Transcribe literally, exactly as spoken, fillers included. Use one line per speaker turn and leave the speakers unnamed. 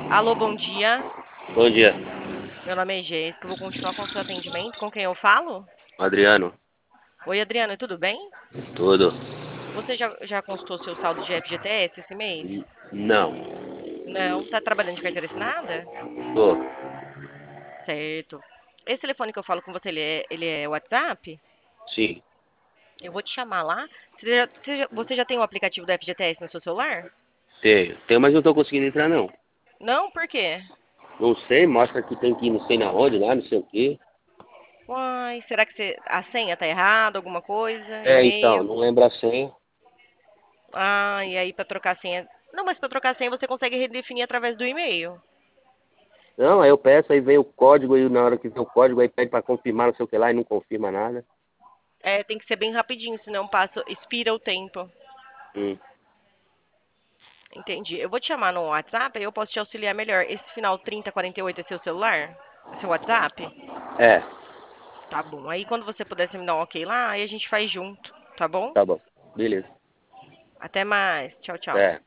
Alô, bom dia.
Bom dia,
Meu nome é Jéssica. Eu vou continuar com o seu atendimento. Com quem eu falo?
Adriano.
Oi, Adriana, tudo bem?
Tudo?
Você já, já consultou seu saldo de F G T S esse mês?
N- Não.
Não. Tá trabalhando de carteira assinada?
Tô.
Certo. Esse telefone que eu falo com você, ele é, ele é WhatsApp?
Sim,
Eu vou te chamar lá. Você já, você já- você já tem o aplicativo do F G T S no seu celular?
tenho. Tenho, mas não tô conseguindo entrar não.
Não? Por quê?
Não sei, mostra que tem que ir não sei na onde, lá, não sei o quê.
Uai, será que você, a senha tá errada, alguma coisa?
É, então,
E-mail?
não lembro a senha.
Ah, e aí pra trocar a senha. Não, mas pra trocar a senha você consegue redefinir através do e-mail.
Não, aí eu peço, aí vem o código, e na hora que vem o código, aí pede pra confirmar não sei o que lá e não confirma nada.
É, tem que ser bem rapidinho, senão passa, expira o tempo.
Hum.
Entendi. Eu vou te chamar no WhatsApp, aí eu posso te auxiliar melhor. Esse final trinta quarenta e oito é seu celular? É seu WhatsApp?
É,
Tá bom. Aí quando você puder você me dar um ok lá, aí a gente faz junto, tá bom?
tá bom. Beleza.
Até mais. Tchau, tchau.
É.